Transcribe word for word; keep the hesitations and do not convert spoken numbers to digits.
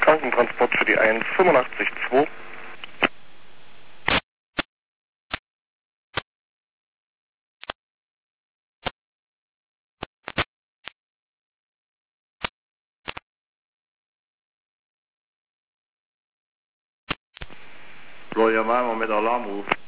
Krankentransport für die eins fünfundachtzig zwei. So, ja, machen wir mit Alarmruf.